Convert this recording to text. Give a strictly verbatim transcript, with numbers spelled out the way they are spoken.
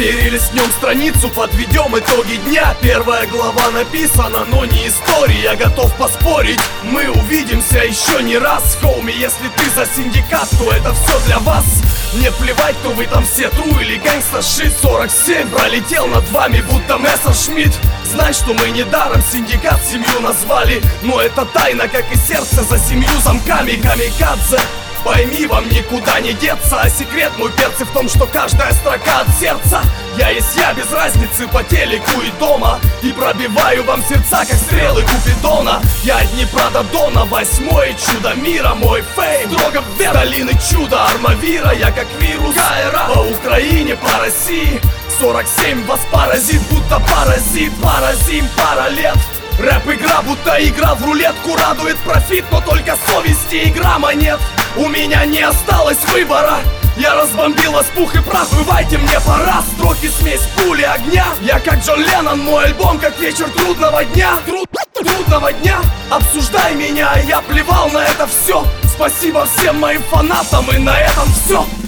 Перелистнем страницу, подведем итоги дня. Первая глава написана, но не история. Я готов поспорить, мы увидимся еще не раз. Хоуми, если ты за синдикат, то это все для вас. Мне плевать, кто вы там все, тру или гэнгста шит. Сорок семь пролетел над вами, будто Мессершмитт. Знай, что мы недаром синдикат семью назвали, но это тайна, как и сердце за семью замками. Камикадзе, пойми, вам никуда не деться. А секрет мой, перцы, в том, что каждая строка от сердца. Я есть я, без разницы по телеку и дома. И пробиваю вам сердца, как стрелы Купидона. Я от Днепра до Дона, восьмое чудо мира. Мой фейм строго вверх, долины чуда Армавира. Я как вирус Каэра, по Украине, по России. Сорок семь вас поразит, будто паразит. Паразим, пара лет. Рэп-игра, будто игра в рулетку. Радует профит, но только совести и грамма нет. У меня не осталось выбора. Я разбомбил вас пух и прах, бывайте, мне пора. Строки, смесь пули, огня. Я как Джон Леннон, мой альбом как вечер трудного дня. Труд... Трудного дня. Обсуждай меня, я плевал на это все. Спасибо всем моим фанатам, и на этом все.